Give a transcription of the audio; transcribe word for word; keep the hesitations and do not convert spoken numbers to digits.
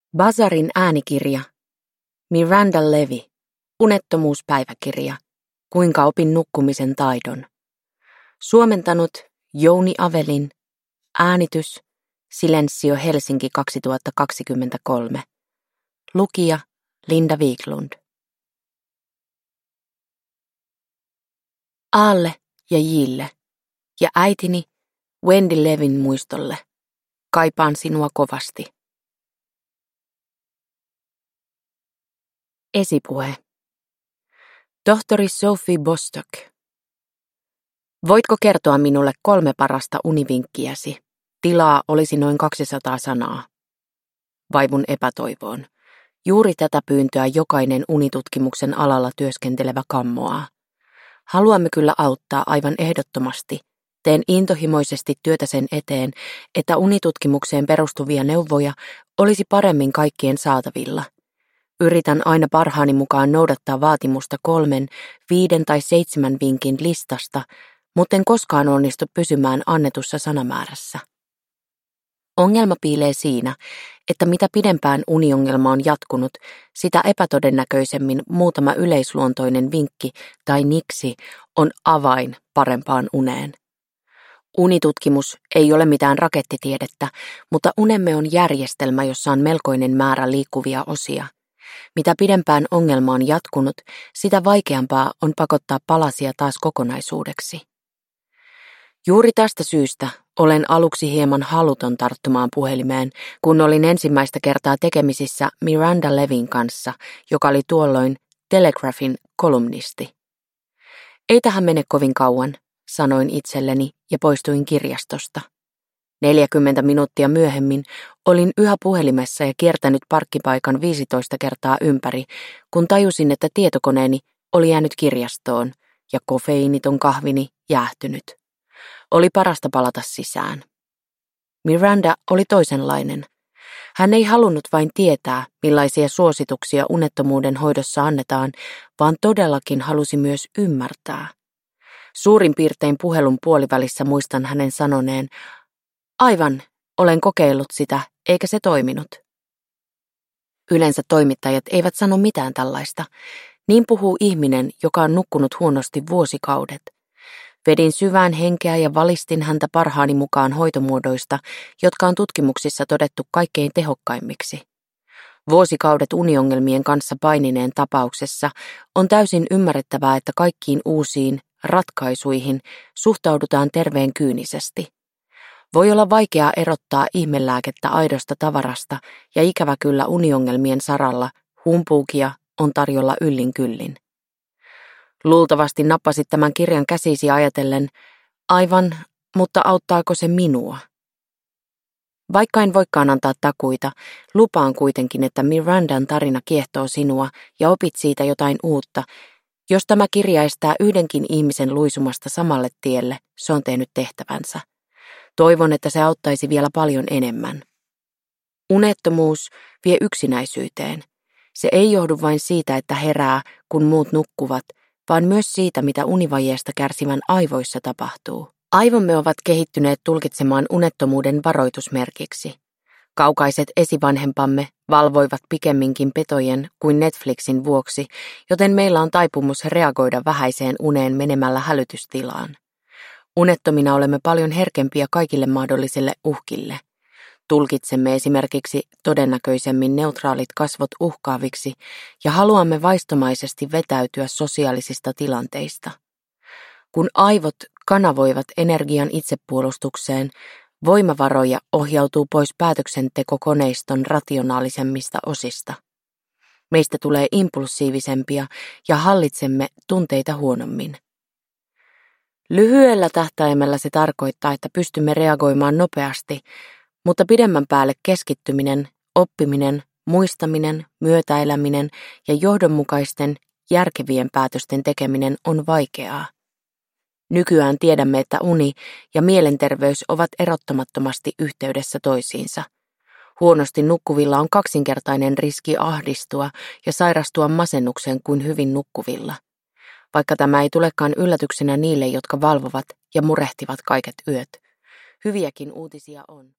Bazarin äänikirja. Miranda Levy. Unettomuuspäiväkirja. Kuinka opin nukkumisen taidon. Suomentanut Jouni Avelin. Äänitys Silensio Helsinki kaksituhattakaksikymmentäkolme. Lukija Linda Wiklund. Aalle ja Jille ja äitini Wendy Levin muistolle. Kaipaan sinua kovasti. Esipuhe. Tohtori Sophie Bostock. Voitko kertoa minulle kolme parasta univinkkiäsi? Tilaa olisi noin kaksisataa sanaa. Vaivun epätoivoon. Juuri tätä pyyntöä jokainen unitutkimuksen alalla työskentelevä kammoaa. Haluamme kyllä auttaa aivan ehdottomasti. Teen intohimoisesti työtä sen eteen, että unitutkimukseen perustuvia neuvoja olisi paremmin kaikkien saatavilla. Yritän aina parhaani mukaan noudattaa vaatimusta kolmen, viiden tai seitsemän vinkin listasta, mutta en koskaan onnistu pysymään annetussa sanamäärässä. Ongelma piilee siinä, että mitä pidempään uniongelma on jatkunut, sitä epätodennäköisemmin muutama yleisluontoinen vinkki tai niksi on avain parempaan uneen. Unitutkimus ei ole mitään rakettitiedettä, mutta unemme on järjestelmä, jossa on melkoinen määrä liikkuvia osia. Mitä pidempään ongelma on jatkunut, sitä vaikeampaa on pakottaa palasia taas kokonaisuudeksi. Juuri tästä syystä olen aluksi hieman haluton tarttumaan puhelimeen, kun olin ensimmäistä kertaa tekemisissä Miranda Levin kanssa, joka oli tuolloin Telegraphin kolumnisti. Ei tähän mene kovin kauan, sanoin itselleni ja poistuin kirjastosta. Neljäkymmentä minuuttia myöhemmin olin yhä puhelimessa ja kiertänyt parkkipaikan viisitoista kertaa ympäri, kun tajusin, että tietokoneeni oli jäänyt kirjastoon ja kofeiiniton kahvini jäähtynyt. Oli parasta palata sisään. Miranda oli toisenlainen. Hän ei halunnut vain tietää, millaisia suosituksia unettomuuden hoidossa annetaan, vaan todellakin halusi myös ymmärtää. Suurin piirtein puhelun puolivälissä muistan hänen sanoneen, aivan, olen kokeillut sitä, eikä se toiminut. Yleensä toimittajat eivät sano mitään tällaista. Niin puhuu ihminen, joka on nukkunut huonosti vuosikaudet. Vedin syvään henkeä ja valistin häntä parhaani mukaan hoitomuodoista, jotka on tutkimuksissa todettu kaikkein tehokkaimmiksi. Vuosikaudet uniongelmien kanssa painineen tapauksessa on täysin ymmärrettävää, että kaikkiin uusiin ratkaisuihin suhtaudutaan terveen kyynisesti. Voi olla vaikeaa erottaa ihmelääkettä aidosta tavarasta ja ikävä kyllä uniongelmien saralla humpuukia on tarjolla yllin kyllin. Luultavasti nappasit tämän kirjan käsisi ajatellen, aivan, mutta auttaako se minua? Vaikka en voikaan antaa takuita, lupaan kuitenkin, että Mirandan tarina kiehtoo sinua ja opit siitä jotain uutta. Jos tämä kirja estää yhdenkin ihmisen luisumasta samalle tielle, se on tehnyt tehtävänsä. Toivon, että se auttaisi vielä paljon enemmän. Unettomuus vie yksinäisyyteen. Se ei johdu vain siitä, että herää, kun muut nukkuvat, vaan myös siitä, mitä univajeesta kärsivän aivoissa tapahtuu. Aivomme ovat kehittyneet tulkitsemaan unettomuuden varoitusmerkiksi. Kaukaiset esivanhempamme valvoivat pikemminkin petojen kuin Netflixin vuoksi, joten meillä on taipumus reagoida vähäiseen uneen menemällä hälytystilaan. Unettomina olemme paljon herkempiä kaikille mahdollisille uhkille. Tulkitsemme esimerkiksi todennäköisemmin neutraalit kasvot uhkaaviksi ja haluamme vaistomaisesti vetäytyä sosiaalisista tilanteista. Kun aivot kanavoivat energian itsepuolustukseen, voimavaroja ohjautuu pois päätöksentekokoneiston rationaalisemmista osista. Meistä tulee impulsiivisempia ja hallitsemme tunteita huonommin. Lyhyellä tähtäimellä se tarkoittaa, että pystymme reagoimaan nopeasti, mutta pidemmän päälle keskittyminen, oppiminen, muistaminen, myötäeläminen ja johdonmukaisten, järkevien päätösten tekeminen on vaikeaa. Nykyään tiedämme, että uni ja mielenterveys ovat erottamattomasti yhteydessä toisiinsa. Huonosti nukkuvilla on kaksinkertainen riski ahdistua ja sairastua masennukseen kuin hyvin nukkuvilla. Vaikka tämä ei tulekaan yllätyksenä niille, jotka valvovat ja murehtivat kaiket yöt. Hyviäkin uutisia on.